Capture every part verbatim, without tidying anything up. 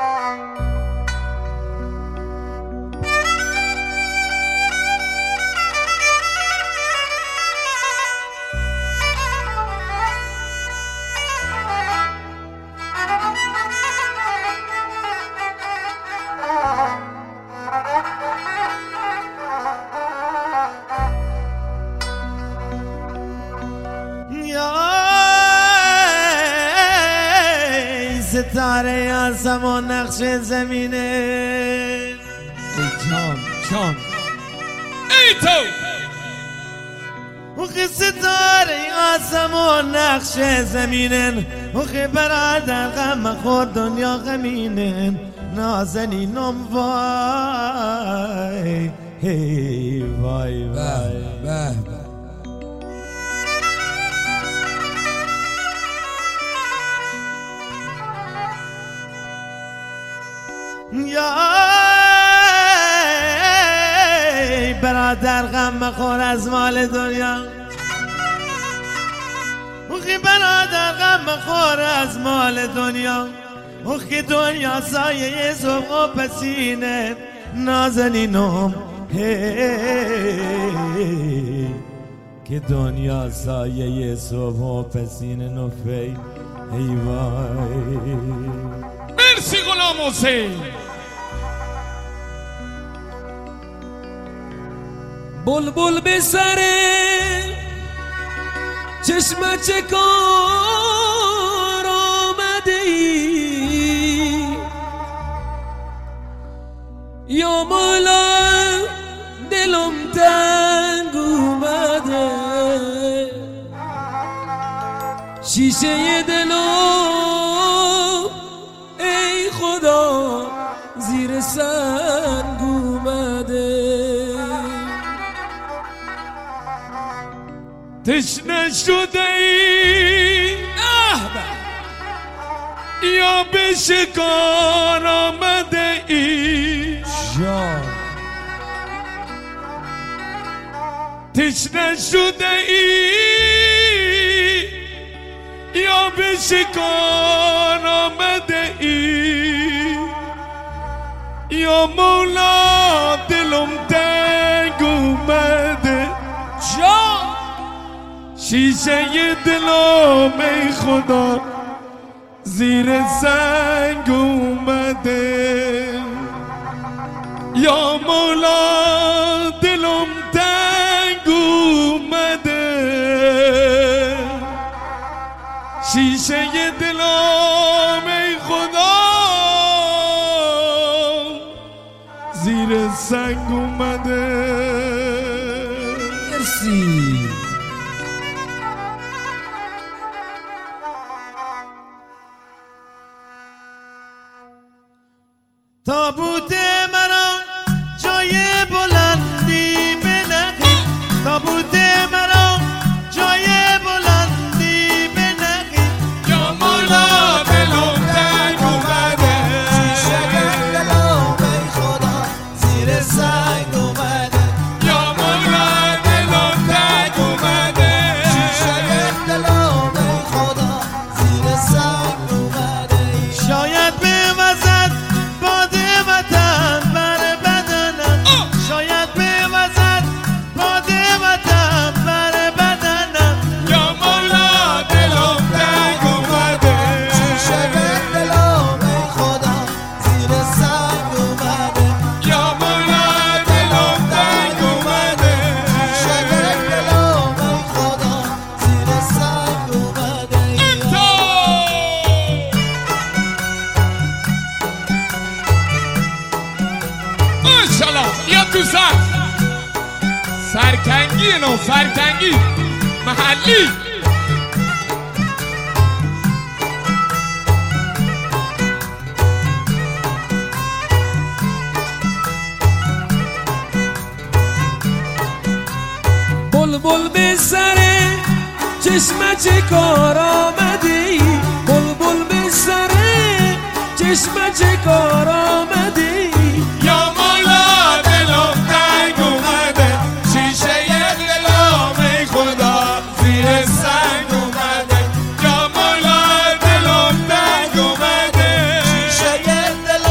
ستاره آسمان نقش زمینه. ای جان جان ای تو اوخی ستاره آسمان نقش زمینن، اوخی برادر غم خور دنیا غمینن، نازنینم وای هی وای وای به یا برادر غم مخور از مال دنیا، اوخی برادر غم مخور از مال دنیا، اوخی دنیا سایه صبح و پسینه، نازنینم هی که دنیا سایه صبح و پسینه نفی هی وای. مرسی غلام حسین. بلبل به سر چشم چه کار آمده ای یا مولا، دلم تنگ اومده، شیشه دلم ای خدا زیر سنگ اومده. تشنه شده ای یا به شکار آمده ای جان، تشنه شده ای یا به شکار آمده ای یا مولا، دلم تنگ اومده. جان شیشه دلم ای خدا زیر سنگ اومده یا مولا، دلم تنگ اومده، شیشه دلم ای خدا زیر سنگ اومده. مرسی. تابوت مرا جای بلندی بنخی، تابوت مرا جای بلندی بنخی، یا مولا دلم تنگ اومده، شیشه دلم ای خدا زیر سنگ اومده، یا مولا دلم تنگ اومده، شیشه دلم ای خدا زیر سنگ اومده. شاید به وزد باد وطن بر بدنم، شاید به وزد باد وطن بر بدنم، یا مولا دلم تنگ اومده، شیشه دلم ای خدا زیر سنگ اومده، یا مولا دلم تنگ اومده، شیشه دلم ای خدا زیر سنگ اومده. انتا ماشالله یا تو سر سرکنگی نو سرکنگی محلی. بلبل به سر چشم چه کار آمده ای، بلبل به سر چشم چه کار آمده ای یا مولا دلم تنگ اومده، شیشه دلم ای خدا زیر سنگ اومده، یا مولا دلم تنگ اومده، شیشه دلم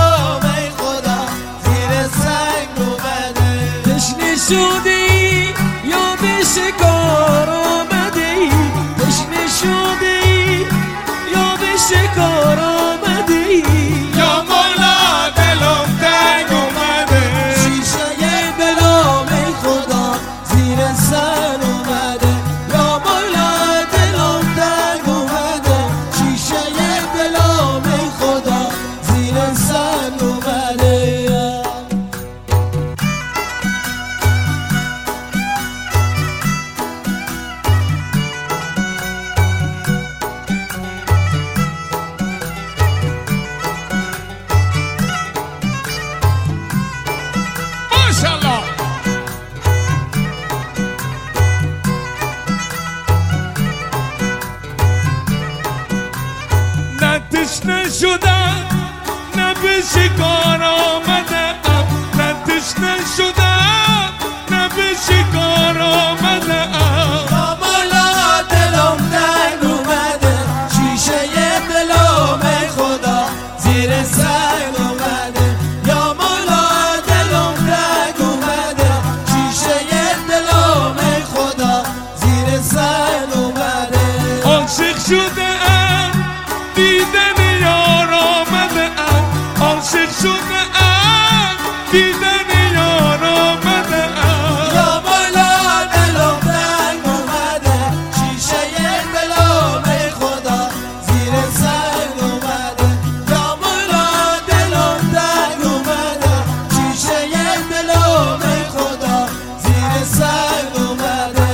شکار آمده ام نه تشنه شدم نه به شکار آمده ام یا مولا دلم تنگ اومده شیشه دلم ای خدا زیر سنگ اومده یا مولا دلم تنگ اومده شیشه دلم ای خدا زیر سنگ اومده عاشق شده ام دیدن یار آمده ام عاشق شده ام دیدن یار آمده ام یا مولا دلم تنگ اومده شیشه دلم ای خدا زیر سنگ اومده یا مولا دلم تنگ اومده شیشه دلم ای خدا زیر سنگ اومده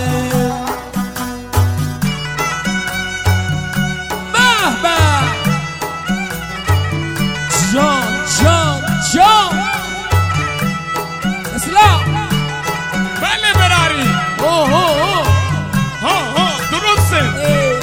به به جان جان جان اسلام بله براری اوه اوه ها ها درسته ای.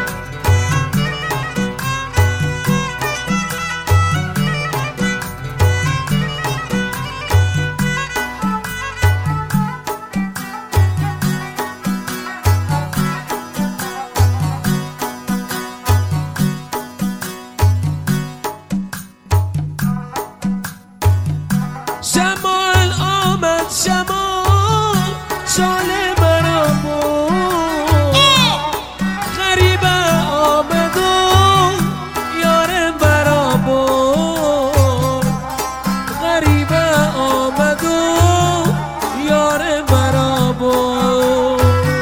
شمال آمد شمال شال مرا بود غریبه آمد و یار مرا بود غریبه آمد و یار مرا بود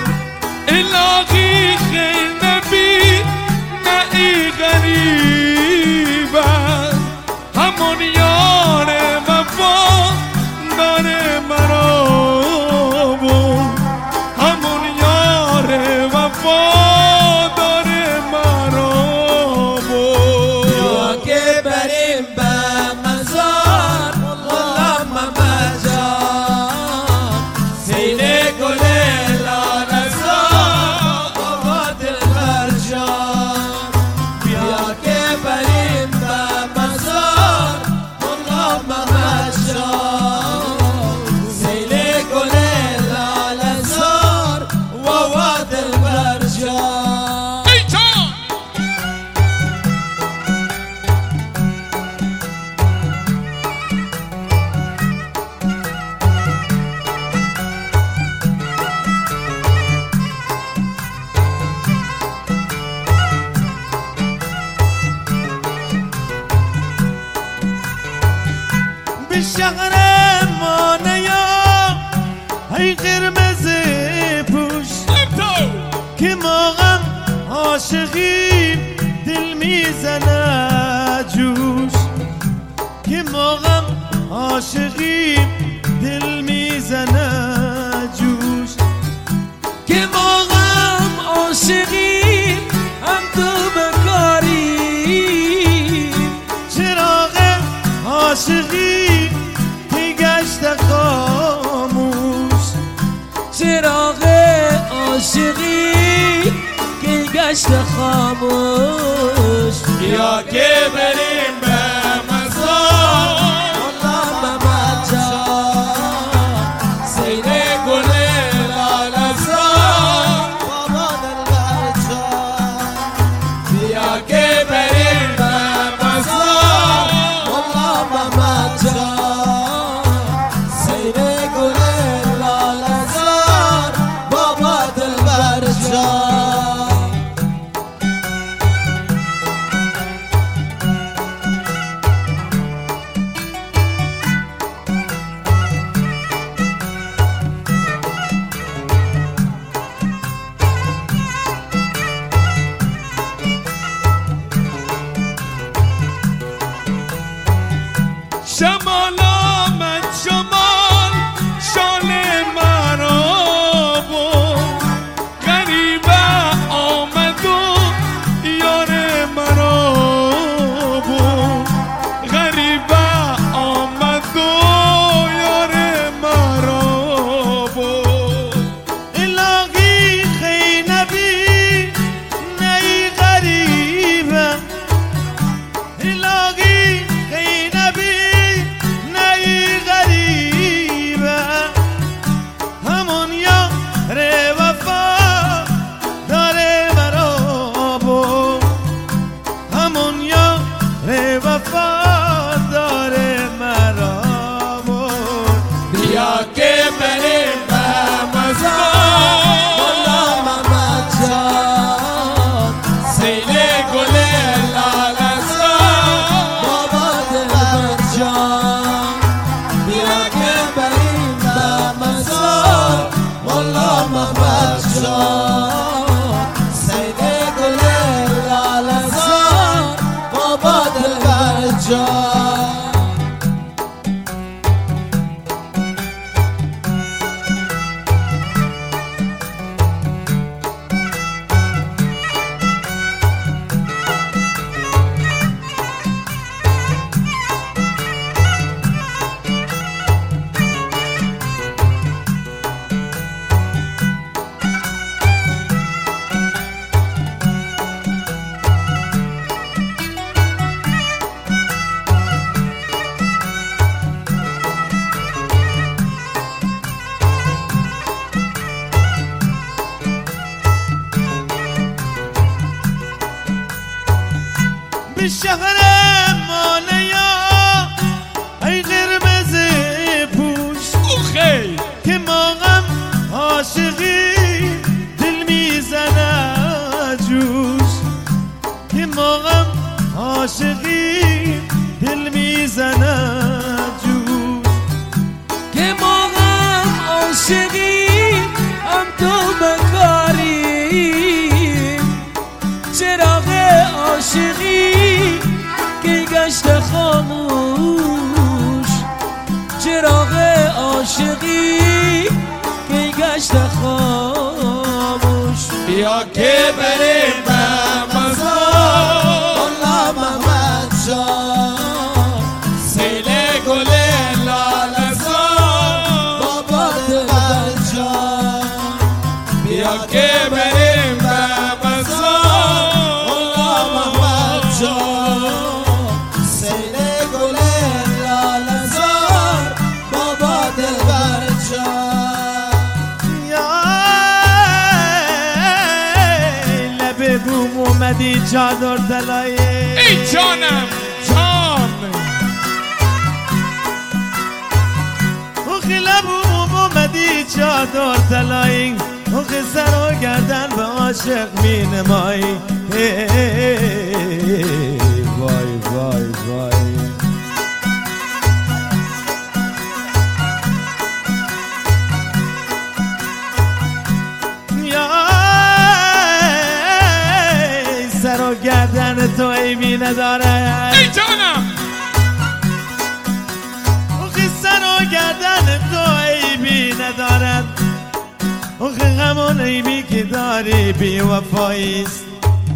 الهی خیر نبی نه ای غریب همون یار وفا داره مرا بود همون یار وفا داره مرا بود بیا که بریم به مزار والله محمد جان سیل گل لالزار بابا دلبر جان بیا که بریم به مزار والله محمد جان سیل گل لالزار بابا دلبر جان ای جان به شهر ما نیا ای قرمز پوش تو که ما غم عاشقیم دل میزنه جوش که ما غم عاشقیم دل میزنه جوش که ما غم عاشقیم هم تو بکاری چراغ عاشقی که گشت خاموش چراغ عاشقی که گشت خاموش بیا که بریم به مزار والله محمد جان سیر گل لالزار بابا دلبر جان بیا که بریم به مزار والله محمد جان سیر گل لالزار بابا دلبر جان شمال آمد شمال شال مرا بود غریبه آمد و یار مرا بود غریبه آمد و یار مرا بود الهی خیر نبی نی غریبه الهی خیر نبی به شهر مالیا ای قرمز پوش او خیلی که ما غم عاشقی دل میزنه جوش که ما غم عاشقی دل میزنه جوش که ما غم عاشقی هم تو بکاری چراغ عاشقی که گشت خاموش چراغ عاشقی که گشت خاموش بیا که بریم به مزار الله محمد جان سیل گل لالزار بابا دلبر جان بیا که بریم به مزار الله محمد جان سیل گل لالزار بابا دلبر جان یا لب بوم اومدی چادر دلایی ای جانم جان اوخ لب بوم اومدی چادر دلایی اوخ سر و گردن به عاشق می نمایی وای وای وای سر و گردن تو عیبی نداره ای جانم اوخی سر و گردن تو عیبی ندارد اوخی همون عیبی که داری بی وفاییست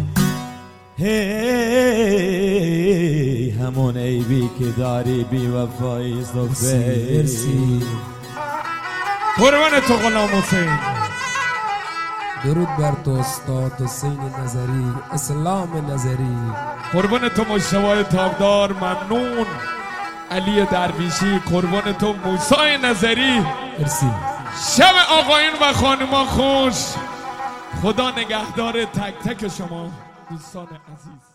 هی همون عیبی که داری بی وفاییست مرسی. قربان تو غلام حسین درود بر تو استاد حسین نظری اسلام نظری قربان تو مشتبه تابدار ممنون علی درویشی قربان تو موسی نظری مرسی. شب آقایون و خانوما خوش خدا نگهدار تک تک شما دوستان عزیز